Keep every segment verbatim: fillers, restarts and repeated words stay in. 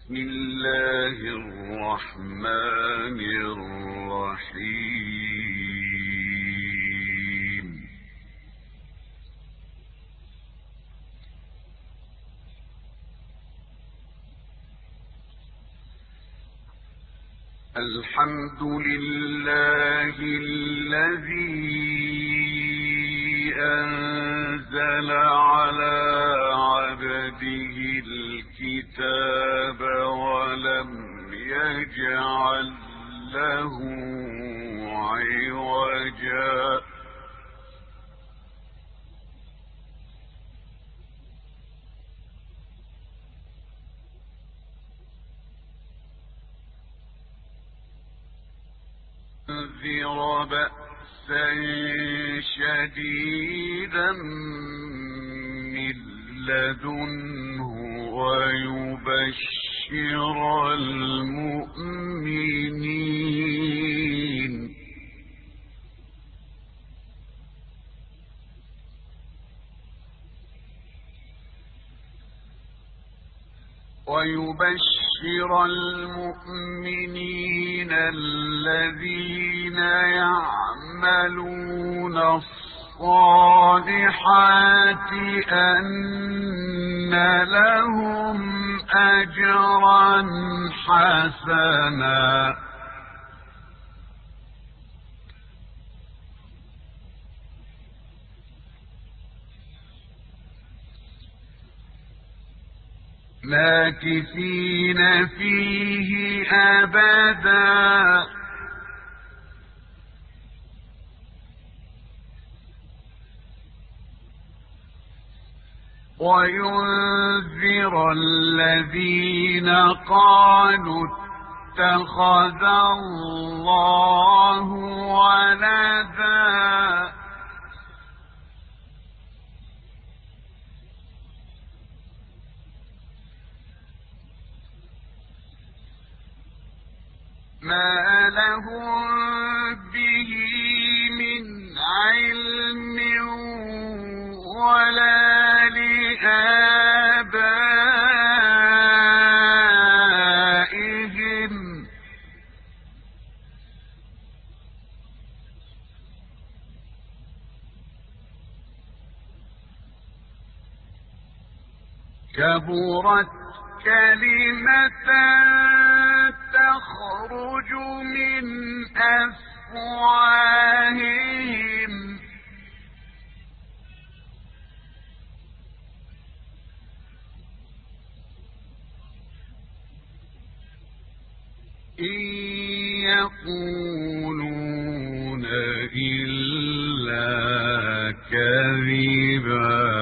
بسم الله الرحمن الرحيم. الحمد لله الذي أنزل على عبده الكتاب ولم يجعل له عوجا لينذر بأسا شديدا من لدنه ويبشر المؤمنين ويبشر المؤمنين الذين يعملون الصالحات أن لهم أجرا حسنا ماكثين فيه أبدا وينذر الذين قالوا اتخذ الله ولدا ما لهم به من علم ولا لآبائهم كبرت كلمة تخرج من أفواههم إن يقولون إلا كذبا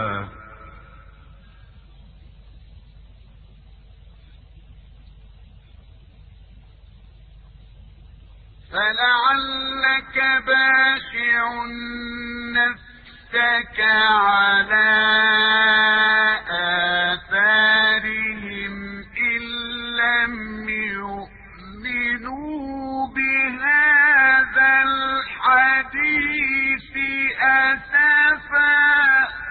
فلعلك باخع نفسك على آثارهم إن لم يؤمنوا بهذا الحديث أسفا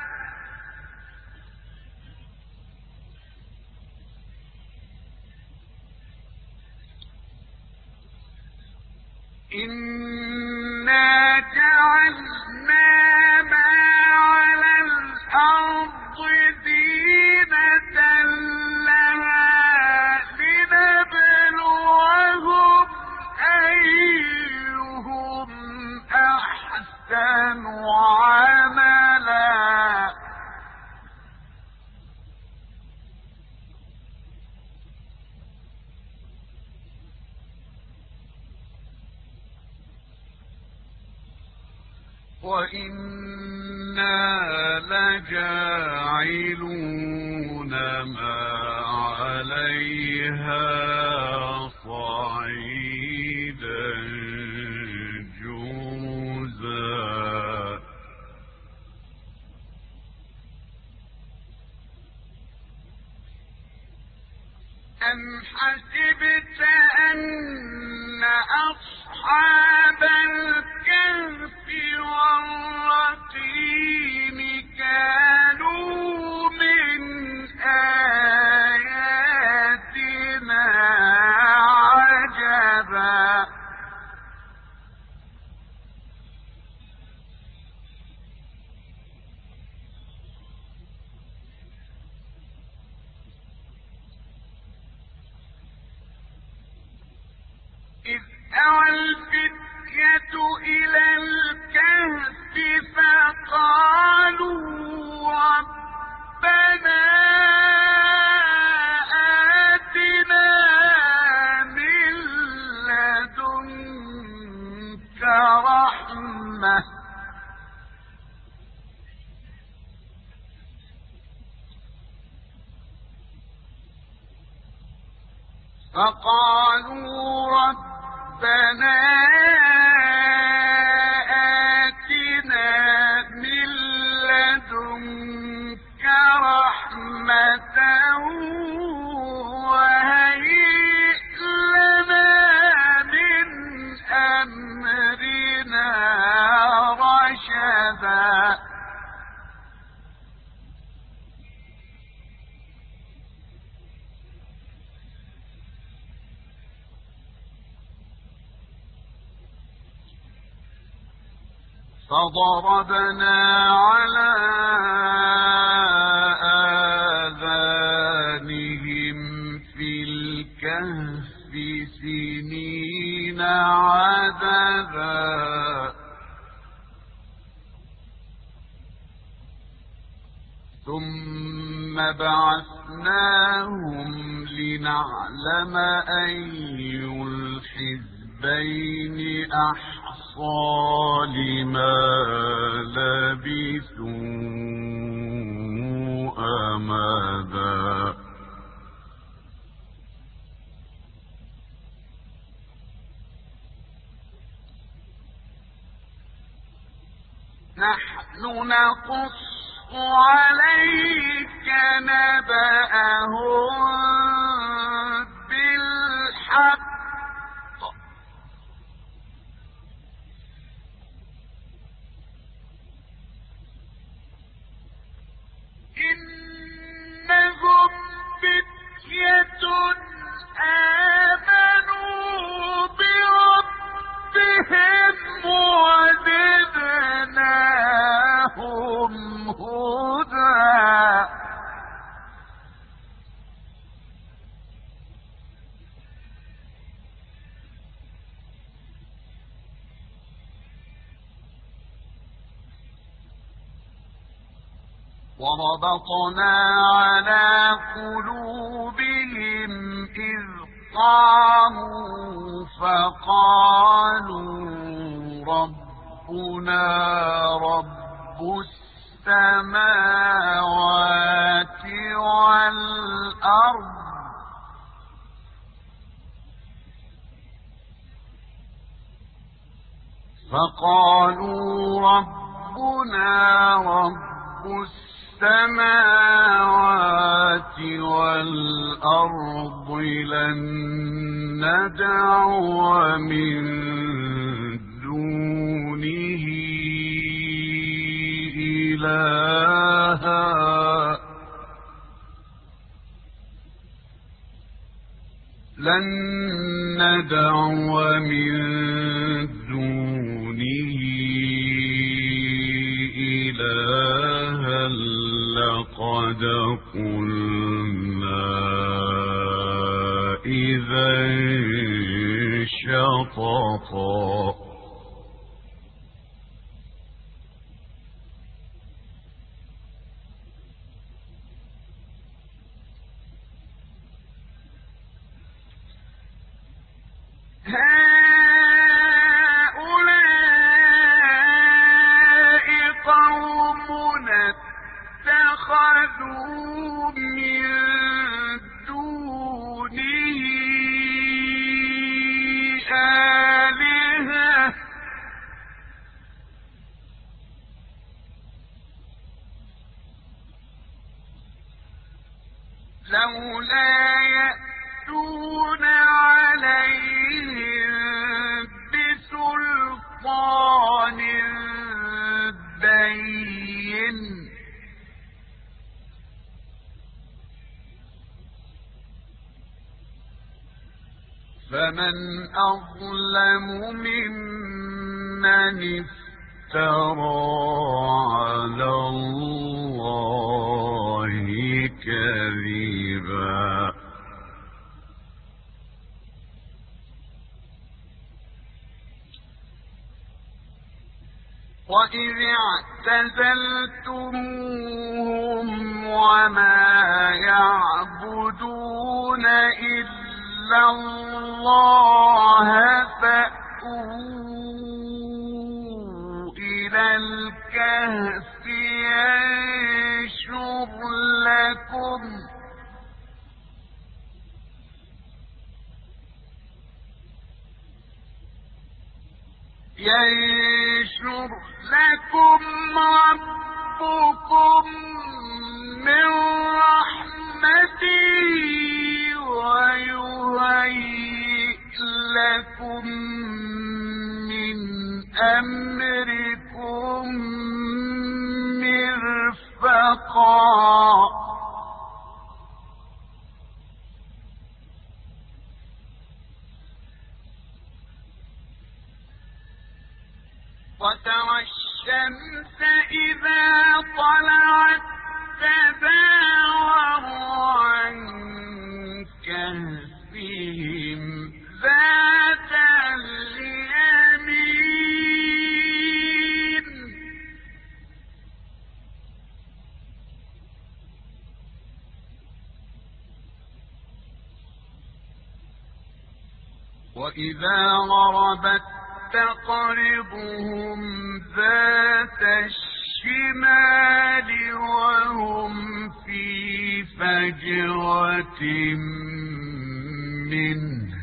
إنا جعلنا ما على الأرض زينة لها لنبلوهم أيهم أحسن عملا وإنا لجاعلون ما عليها صعيدا جرزا أم حسبت أن أصحاب الكهف والرقيم كانوا من آياتنا أوى الفتية إلى الكهف فقالوا ربنا آتنا من لدنك رحمة فقالوا ربنا آتنا من لدنك رحمة وهيئ لنا من أمرنا رشدا فضربنا على آذانهم في الكهف سنين عددا ثم بعثناهم لنعلم أي الحزبين أحصى لما لبثوا أمدا نحن نقص عليك نبأهم بالحق إنهم فتية آمنوا بربهم وزدناهم هدى وربطنا على قلوبهم إذ قاموا فقالوا ربنا رب السماوات والأرض فقالوا ربنا رب السماوات والأرض لن ندعو من دونه إلها لن ندعو من دونه إلها لقد قلنا إذا شططا هؤلاء قومنا اتخذوا من دونه آلهة لولا يأتون عليهم بسلطان بين فمن أظلم ممن افترى على الله كذبا وإذ اعتزلتموهم وما يعبدون إلا الله فأووا إلى الكهف ينشر لكم ينشر لكم ربكم من رحمته ويهيئ لكم من أمركم مرفقا وترى الشمس إذا طلعت تزاور عن كهفهم ذات اليمين وإذا غربت تقرضهم ذات الشمال وهم في فجوة منه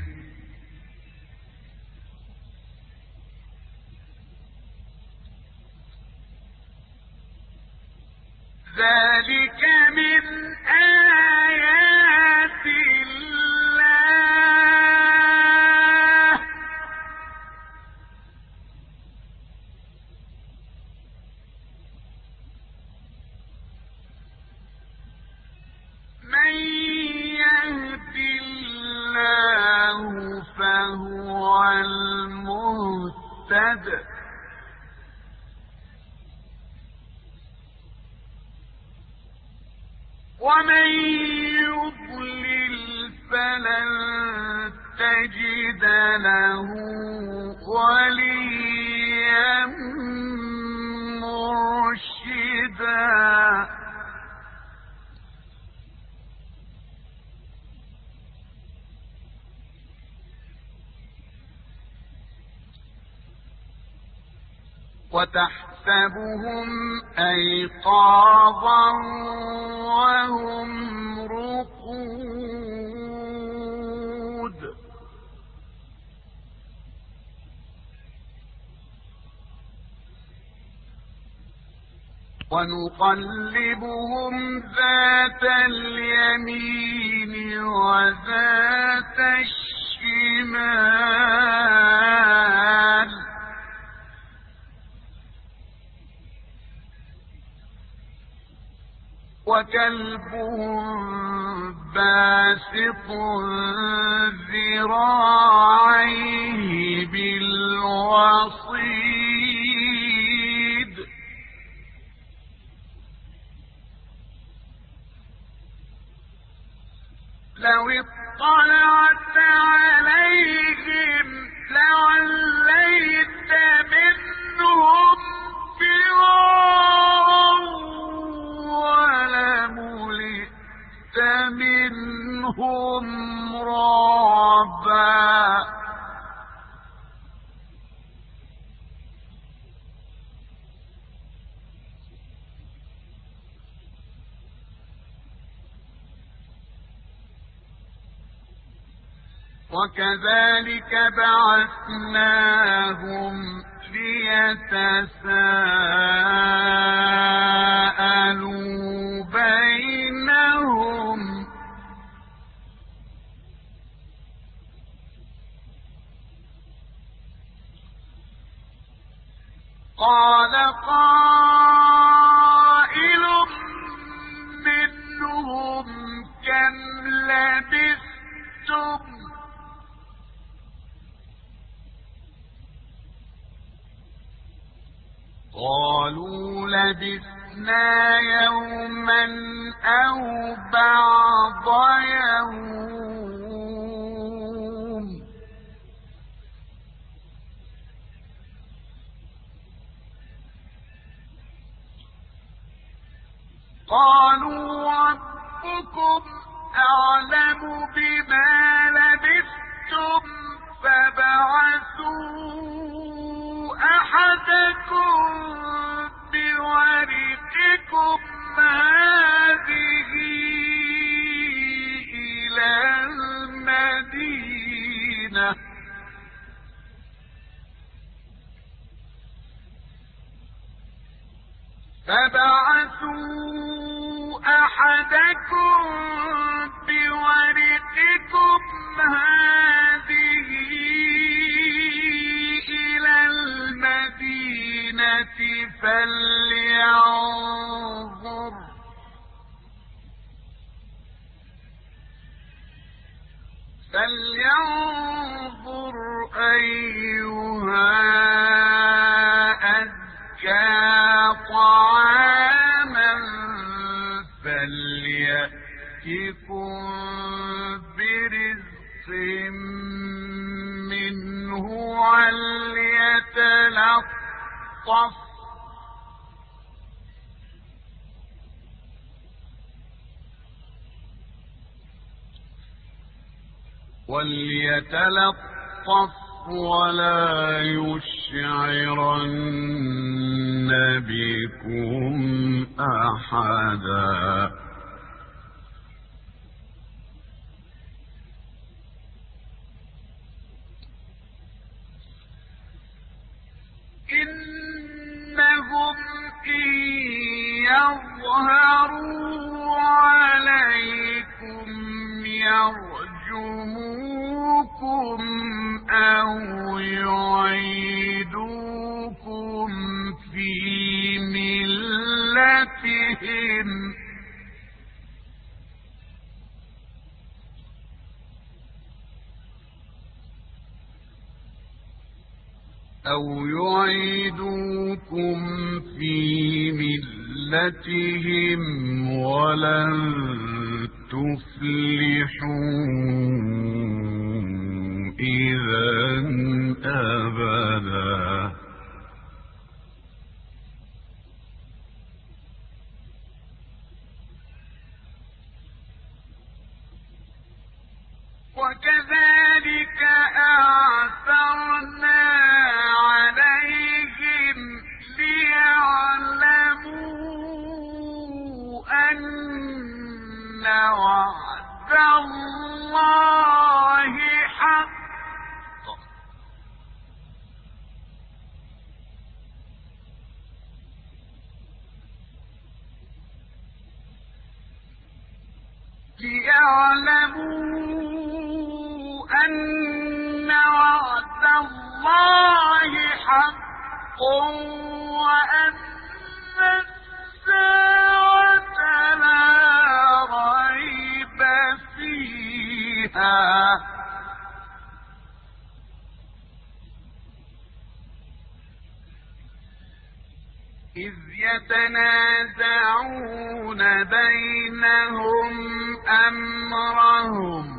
ذلك من آيات الله من يهد الله فهو المهتد ومن يضلل فلن تجد له وليا مرشدا وتحسبهم أيقاظا وهم رقود ونقلبهم ذات اليمين وذات الشمال وكلبهم باسط ذراعيه بالوصيد لو اطلعت عليهم لوليت منهم فرارا ولملئت منهم رعبا وكذلك بعثناهم ليتساءلوا بينهم قال قائل منهم كم لبثتم قالوا لبثنا يوما أو بعض يوم قالوا ربكم أعلم بما لبثتم فابعثوا أحدكم بورقكم هذه إلى المدينة فابعثوا أحدكم بورقكم هذه إلى المدينة فلينظر فلينظر أيها أزكى طعاما فليأتكم برزق منه وليتلطف وليتلطف ولا يشعرن بكم أحدا إنهم إن يظهروا عليكم يرجموكم أو يعيدوكم في ملتهم أو يعيدوكم في ملتهم ولن تفلحوا إذا أبدا وكذلك أعثرنا عليهم ليعلموا أن وعد الله حق ليعلموا أن وعد الله حق وأن الساعة لا ريب فيها إذ يتنازعون بينهم أمرهم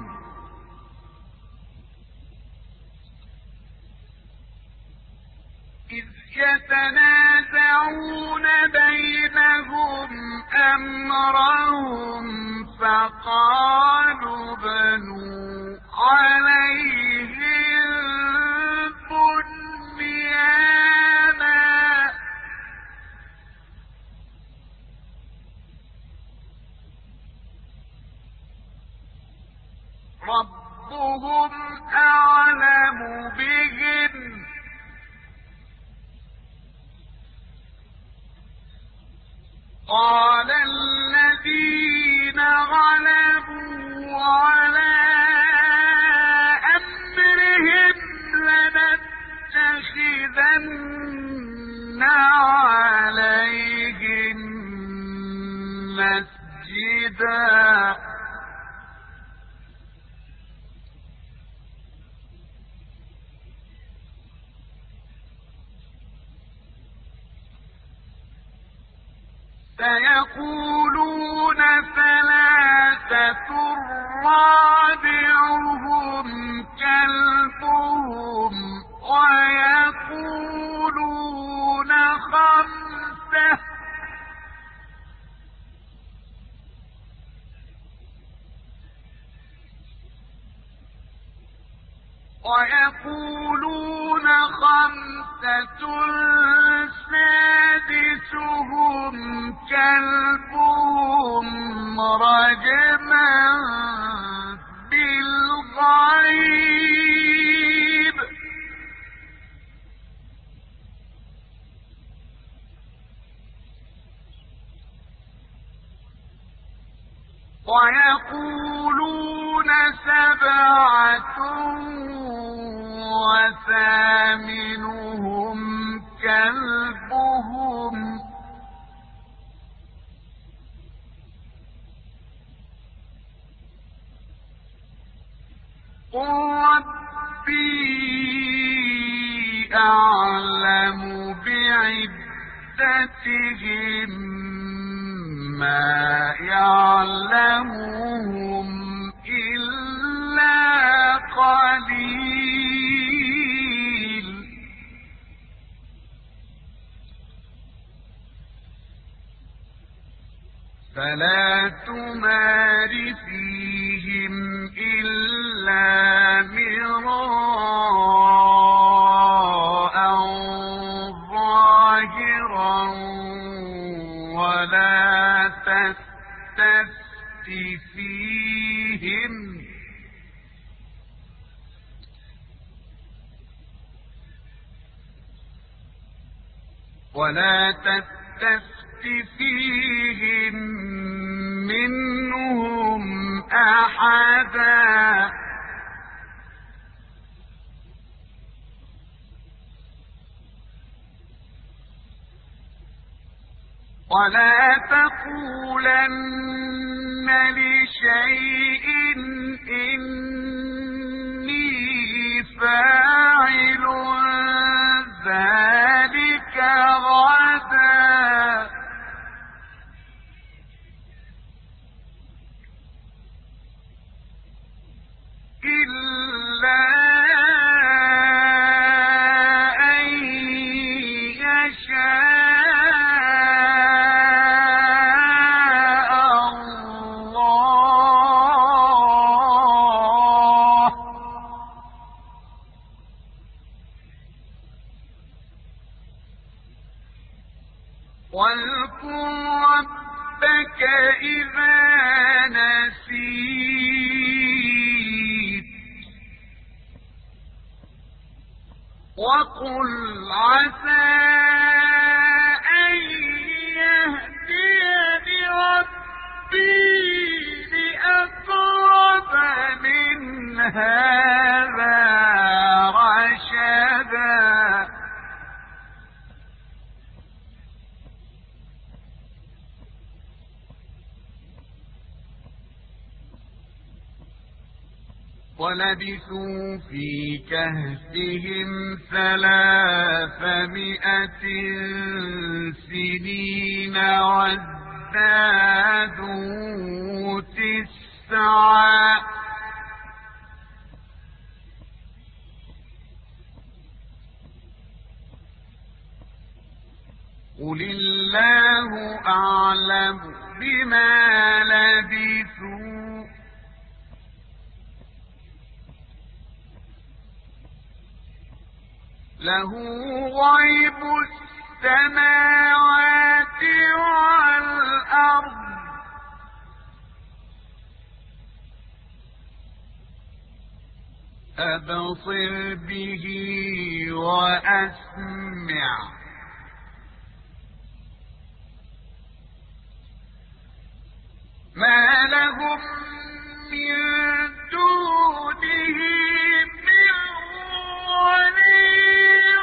إذ يتنازعون بينهم أمرهم فقالوا بنوا عليهم بنيانا ربهم أعلم بهم قال الذين غلبوا على أمرهم لنتخذن عليهم مسجدا سيقولون ثلاثة رابعهم كلبهم ويقولون خمسة ويقولون خمسة سادسهم كلبهم رجما بالغيب ويقولون سبعة وثامنهم كلبهم قل ربي أعلم بعدتهم ما يعلمهم إلا قليل فلا تمار فيهم إلا مراء ظاهرا ولا تستفت فيهم ولا تستفت فيهم منهم أحدا ولا تقولن لشيء إني فاعل ذلك غدا إلا أن يشاء الله واذكر ربك إذا نسيت وقل عسى أن يهديني ربي لأقرب من هذا رشدا ولبثوا في كهفهم ثلاثمائة سنين وازدادوا تسعا قل الله أعلم بما لبثوا له غيب السماوات والأرض أبصر به وأسمع ما لهم من دونه من ولي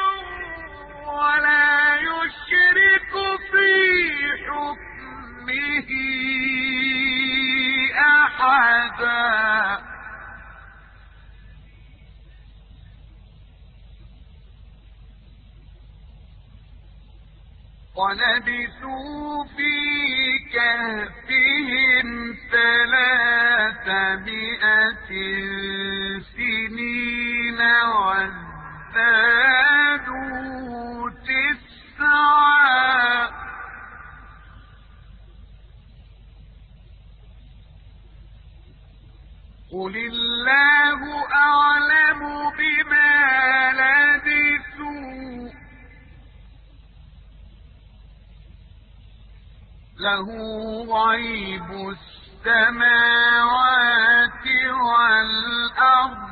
ولا يشرك في حكمه أحدا ولبثوا في كهفهم ثلاثمائة سنين وازدادوا تسعا قل الله أعلم بما لبثوا له غيب السماوات والأرض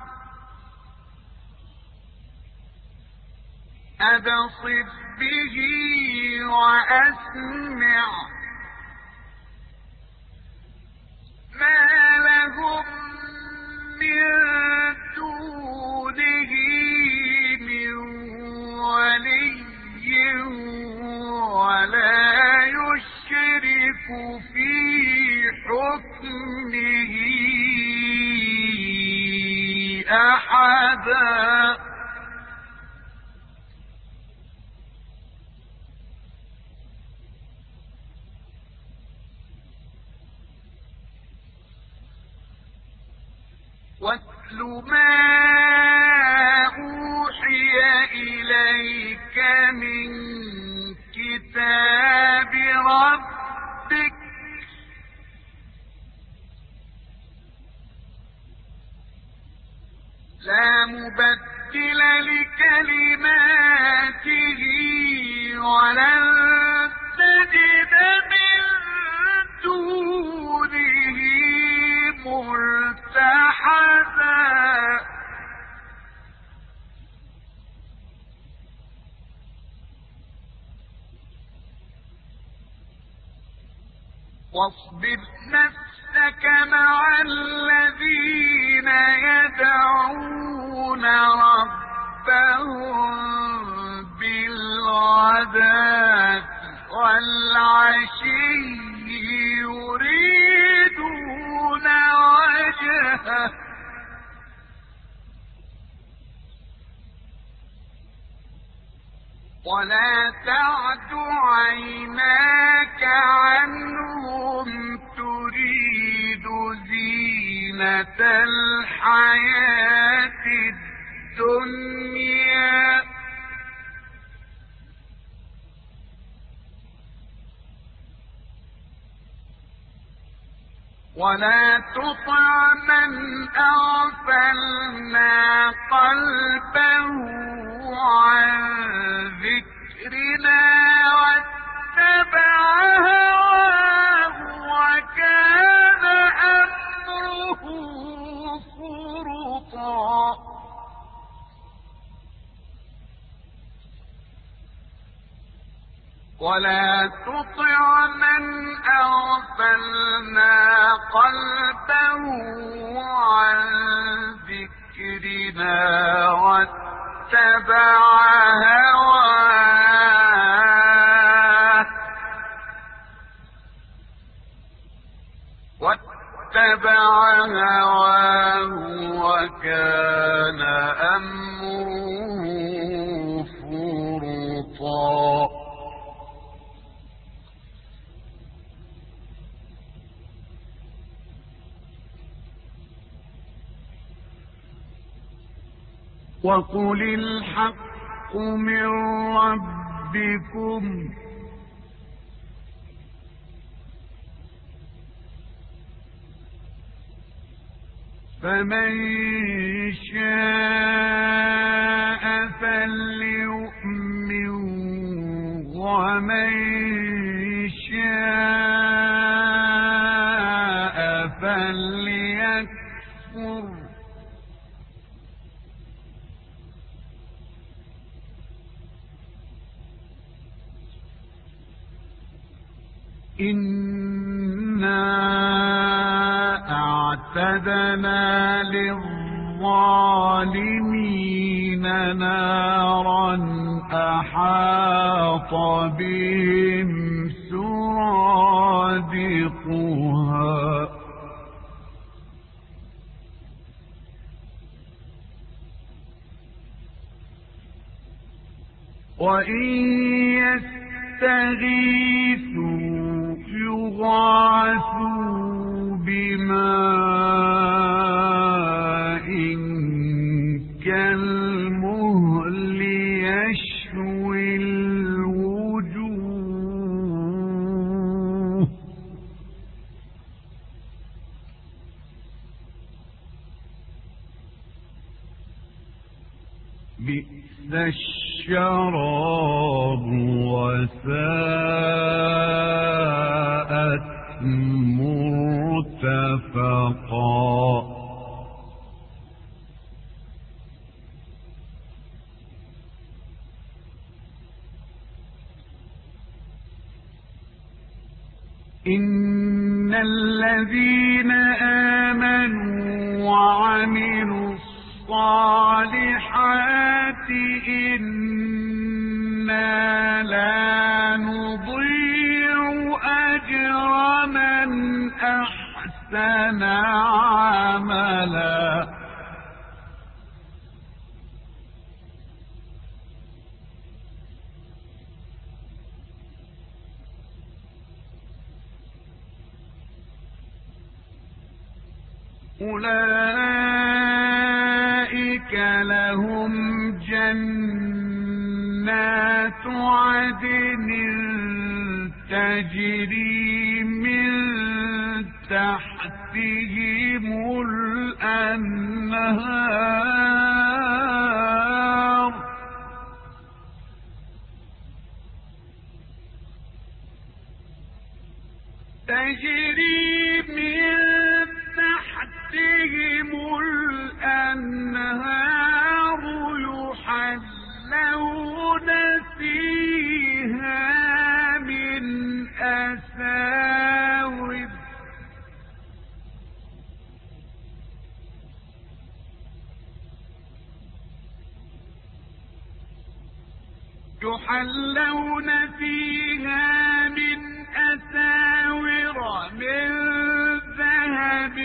أبصر به وأسمع ما لهم من دونه من ولي ولا يشرك في حكمه أحدا واتل ما أوحي إليك من كتاب ربك لا مبدل لكلماته ولن تجد من دونه ملتحدا واصبر نفسك مع الذين يدعون ربهم بالغداة والعشي يريدون وجهه ولا تعد عيناك عنهم تريد زينة الحياة الدنيا ولا تطع من أغفلنا قلبه عن ذكرنا واتبع هواه وكان أمره فرطا ولا تطع من أغفلنا قلبه عن ذكرنا واتبع هواه واتبع هواه وكان أمره فرطا وقل الحق من ربكم فمن شاء فليؤمن ومن شاء فليكفر إنا أعتدنا للظالمين نارا أحاط بهم سرادقها وإن يستغيثوا يغاثوا بماء كالمهل يشوي الوجوه بئس الشراب وساءت مرتفقا إن الذين آمنوا وعملوا الصالحات إنا لا نضيع أجر من أحسن عملا أولئك لهم جنات عدن تجري من تحتهم الأنهار تجري من تحتهم الأنهار يحلون فيها من أساور يحلون فيها من أساور من ذهب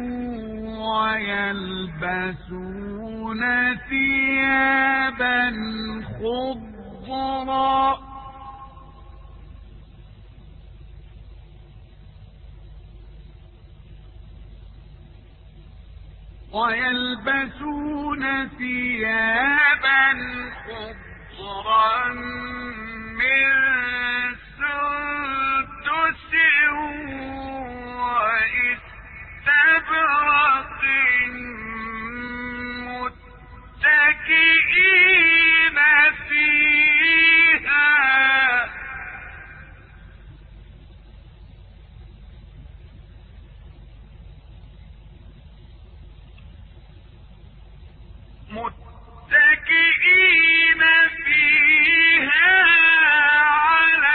ويلبسون ثيابا خضرا ويلبسون ثيابا خضرا من سندس وإستبرق متكئين فيها متكئين فيها على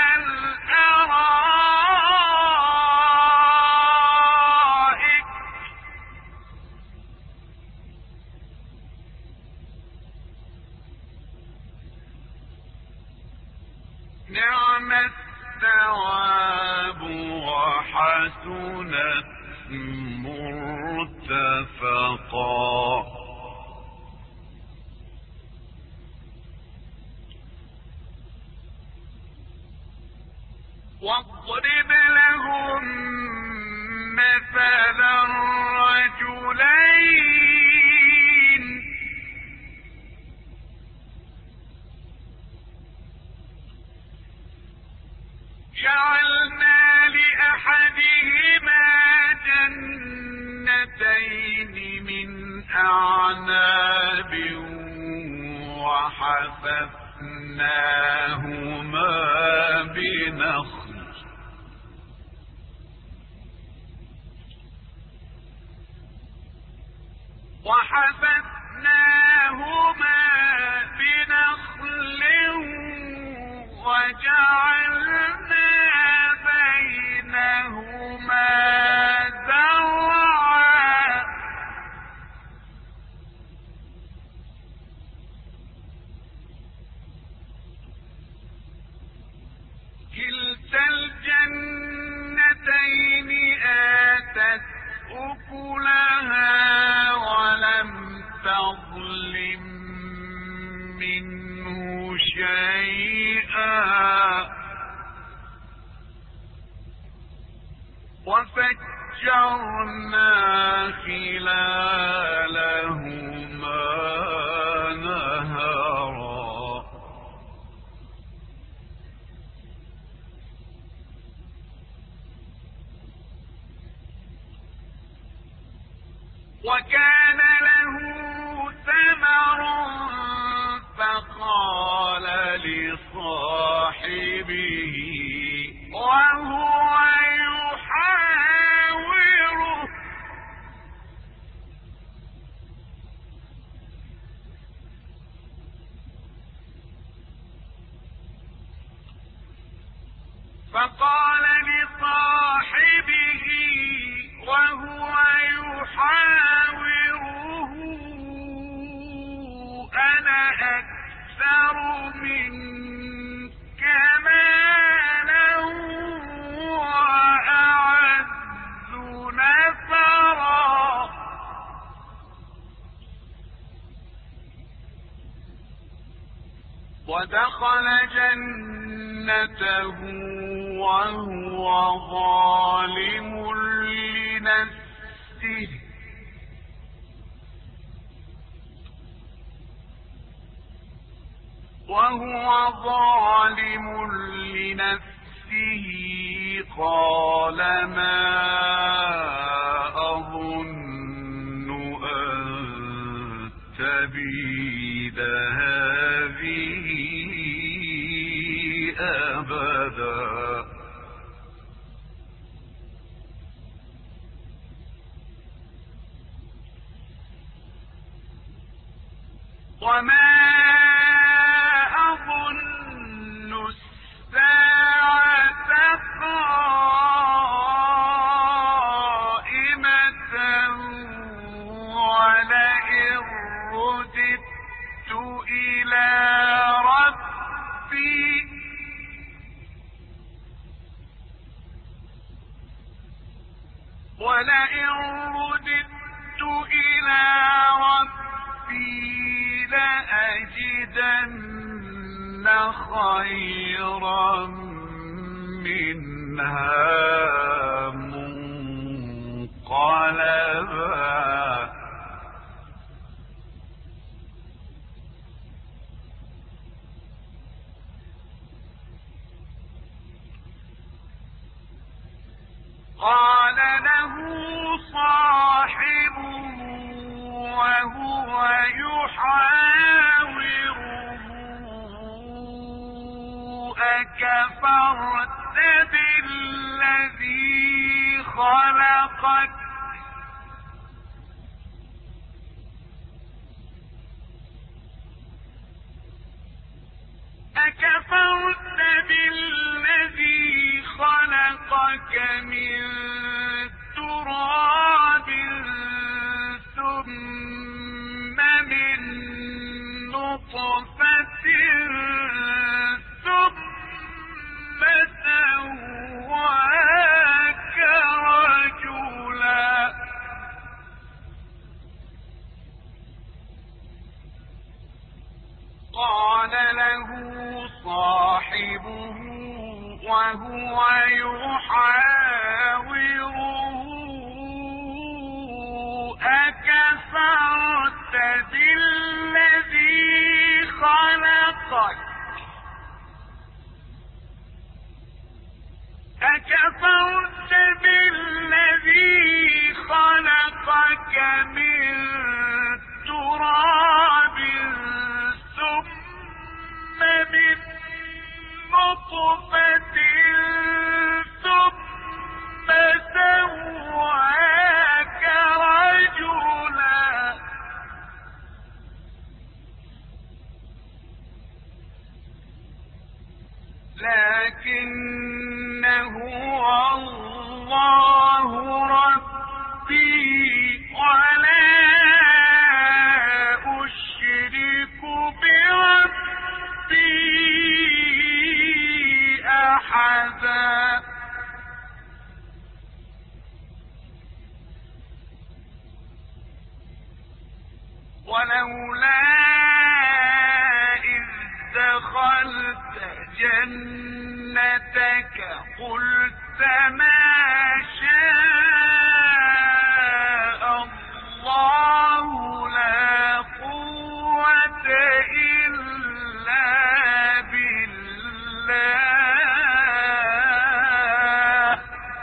الأرائك نعم الثواب وحسنت مرتفقا واضرب لهم مثلا رجلين جعلنا لأحدهما جنتين من أعناب وحففناهما بنخل وحففناهما بنخل وجعلنا بينهما زرعا كلتا الجنتين آتت أكلها ولم تظلم منه شيئا وفجرنا خلالهما نهرا وكان له ثمر فقال لصاحبه وهو يحاوره أنا أكثر منك مالا وأعز نفرا ودخل جنته وهو ظالم لنفسه وهو ظالم لنفسه قال ما أظن أن تبيد هذه أبدا وما أظن الساعة قائمة ولئن رددت إلى ربي ولئن رددت إلى ربي لأجدن خيرا منها منقلبا قال له صاحبه وهو يحاوره أكفرت بالذي خلقك أكفرت بالذي خلقك من تراب ثم من نطفة ثم سواك رجلا قال له صاحبه وهو يحاوره أكفرت بالذي خلقك أكفرت بالذي خلقك من تراب ثم من نطفة ثم سواك رجلا لكنه الله ربي ولا أشرك بربي أحدا ولولا إذ دخلت جنتك قلت ما شاء الله لا قوة إلا بالله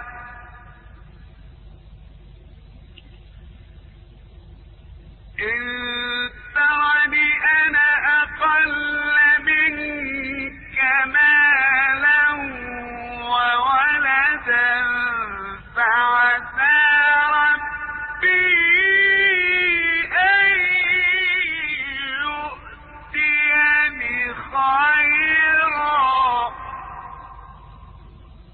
إن ترني أنا أقل منك مالا وولدا فعسى ربي أن يؤتيني خيرا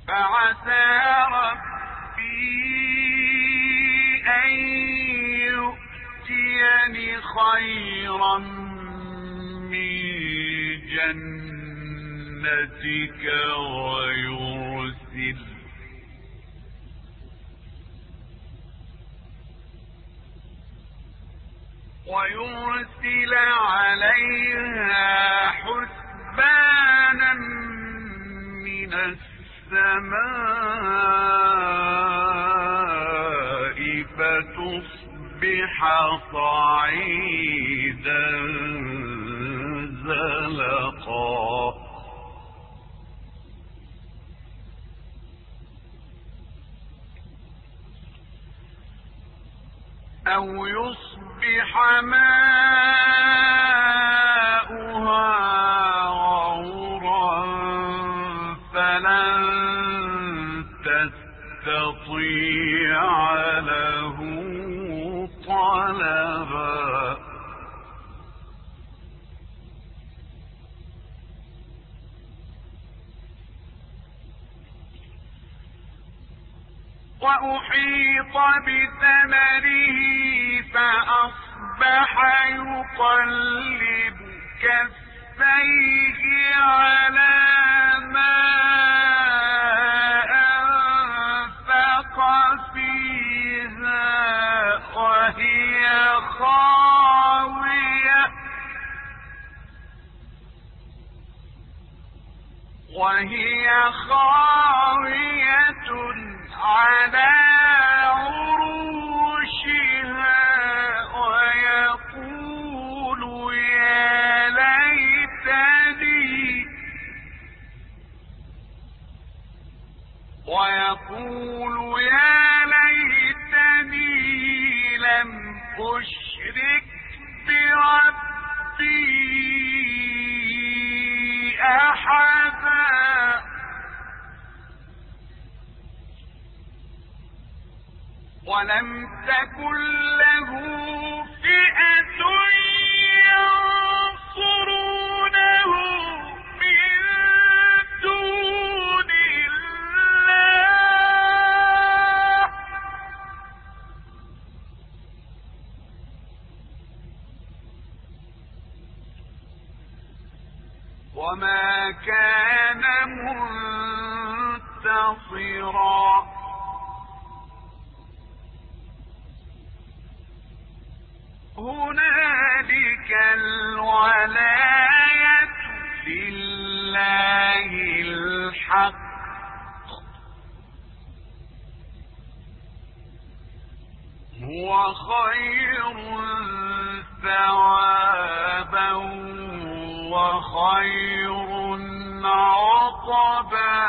فعسى ربي أن يؤتيني خيرا من جنتك ويرسل ويرسل عليها حسبانا من السماء فتصبح صعيدا زلقا أو يصبح ماؤها غورا فلن تستطيع له طلبا وأحيط بثمره فأصبح يقلب كفيه على ما أنفق فيها وهي خاوية وهي خاوية على عروشها ويقول يا ليتني ويقول يا ليتني لم أشرك بربي أحدا ولم تكن له فئة ينصرونه من دون الله وما كان منتصرا هنالك الولاية لله الحق هو خير ثوابا وخير عقبا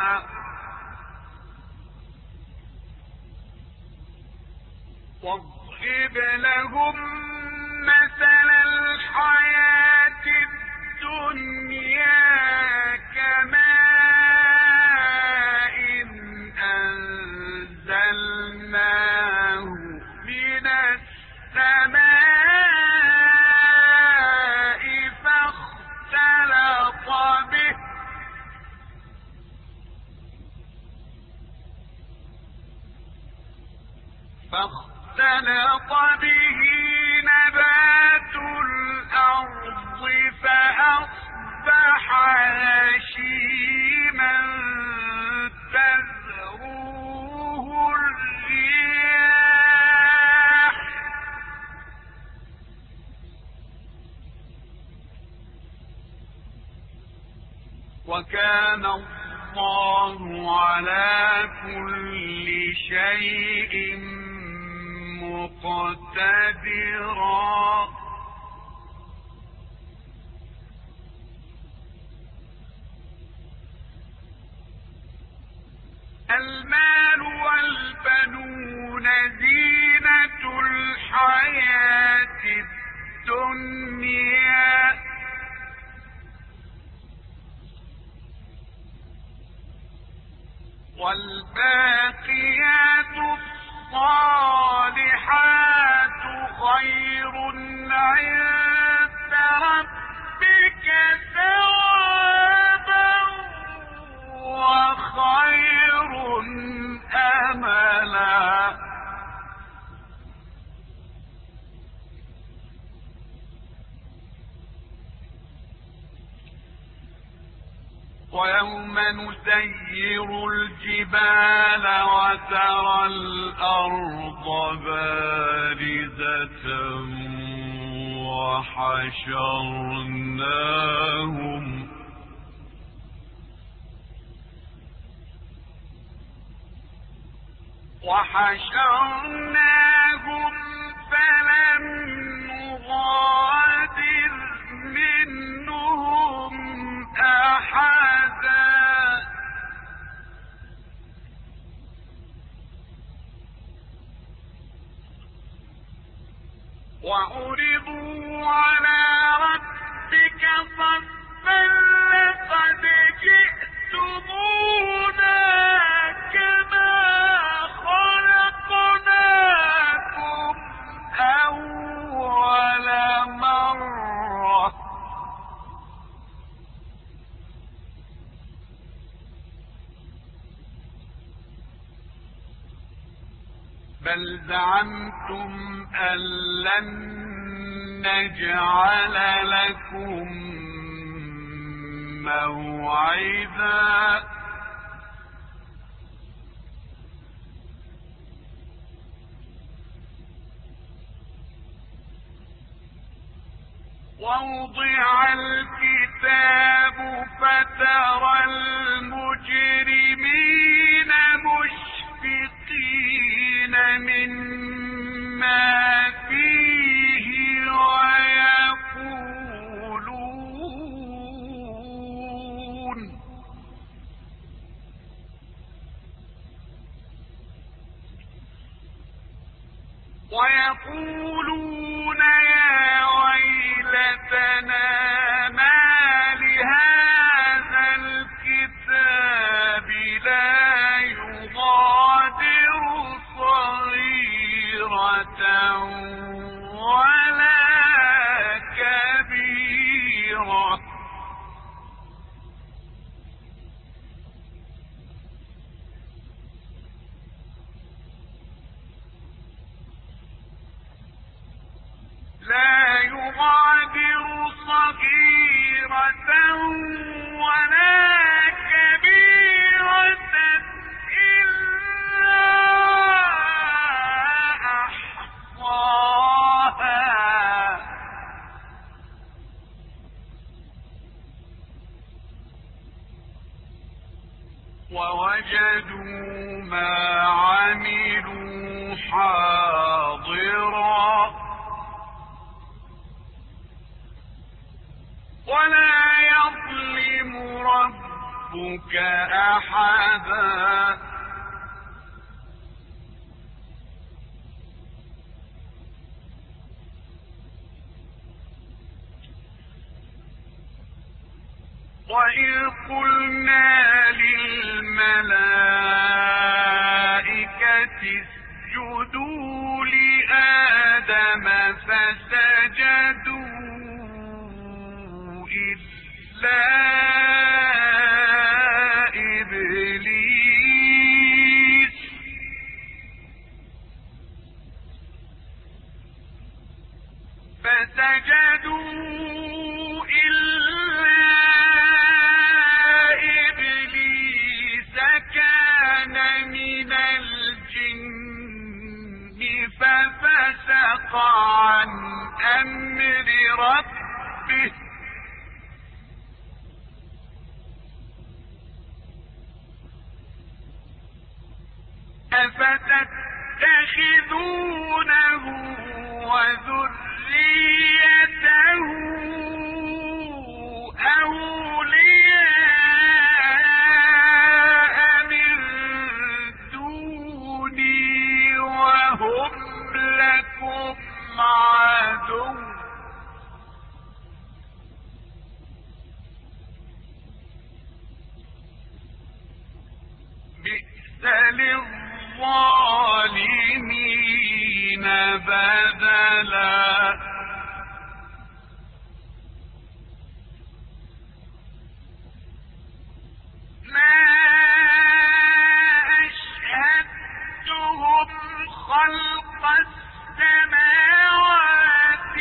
واضرب لهم مثل الحياة الدنيا كماء أنزلناه من السماء فاختلط به فاختلط به نبات الأرض فأصبح هشيما تذروه الرياح وكان الله على كل شيء مقتدرا المال والبنون زينة الحياة الدنيا والباقيات الصالحات خير عند ربك ثوابا وخير ويوم نسير الجبال وترى الأرض بارزة وحشرناهم وحشرناهم فلم نغادر منهم أحدا وعرضوا على ربك صفا لقد جئتمونا كما خلقناكم أول مرة بل زعمتم أن لن نجعل لكم موعدا ووضع الكتاب فترى المجرمين مشفقين مما فيه ويقولون ويقولون يا ويلتنا ما لهذا الكتاب لا يغادر صغيرة ولا كبيرة لا يغادر صغيرة ولا كبيرة إلا أحصاها ووجدوا ما عملوا حاضرا ولا يظلم ربك أحدا وإذ قلنا للملائكة اسجدوا لآدم فسجدوا إلا إبليس فسجدوا إلا إبليس كان من الجن ففسق عن أمر ربه أفتتخذونه وذريته أولياء من دوني وهم لكم عدو بئس للظالمين بدلا ما أشهدتهم خلق السماوات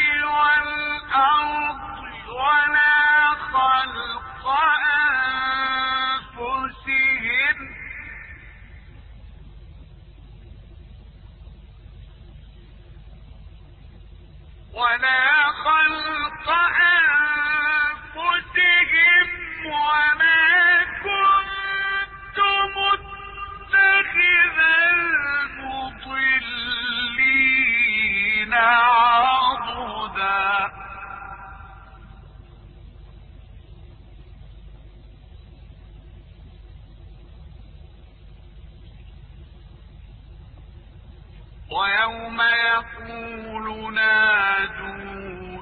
والأرض ولا خلق أنفسهم ولا خلق أنفسهم وما كنت متخذ المضلين عضدا ويوم يقول نادوا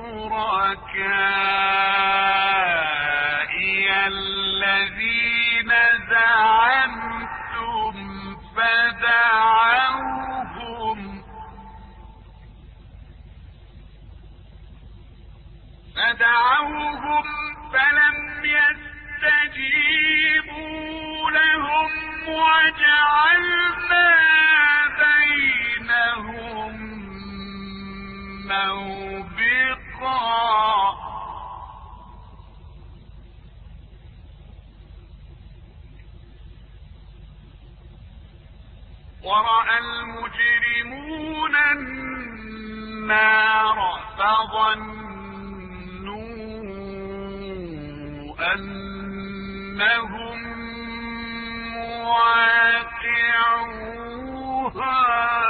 شركائي الذين زعمتم فدعوهم فدعوهم فلم يستجيبوا لهم وجعلنا بينهم موبقا ورأى المجرمون النار فظنوا أنهم واقعوها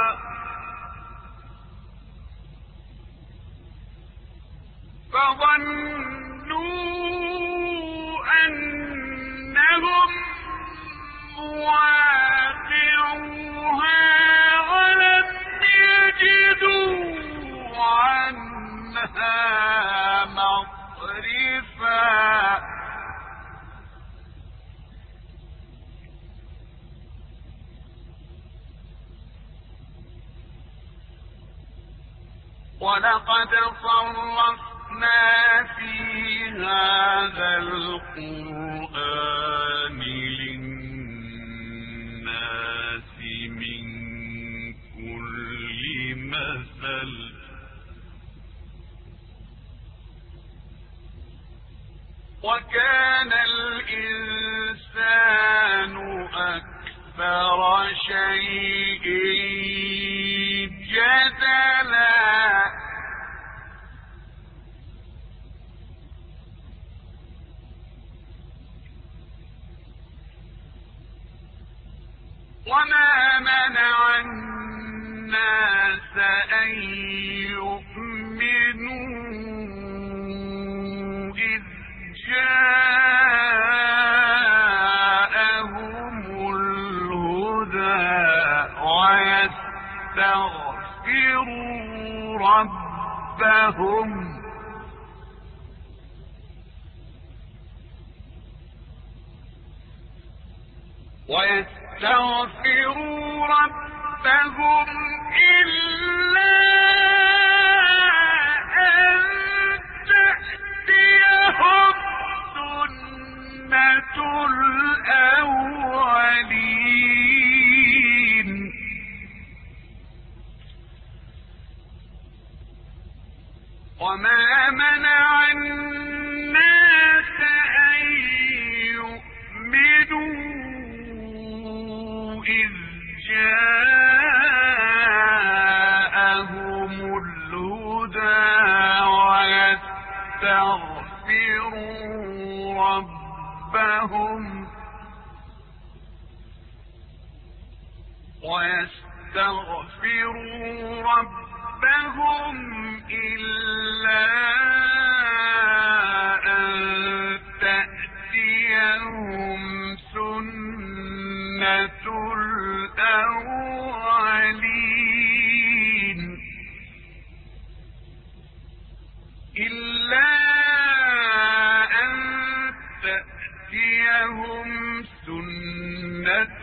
فظنوا أنهم واقعوها ولم يجدوا عنها مصرفا ولقد صرفنا في هذا القرآن للناس من كل مثل وكان الإنسان أكثر شيء جدلا وما منع الناس أن يؤمنوا إذ جاءهم الهدى ويستغفروا ربهم ويستغفروا ربهم إلا أن تأتيهم سنة الأولين وما منع الناس أن يؤمنوا إذ جاءهم الهدى ويستغفروا ربهم ويستغفروا ربهم إلا أن تأتيهم سنة الأولين إلا أن تأتيهم سنة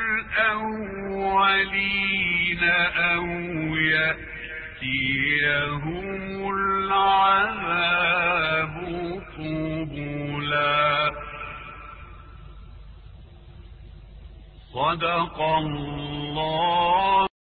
الأولين أو يأتيهم العذاب قبلا. صدق الله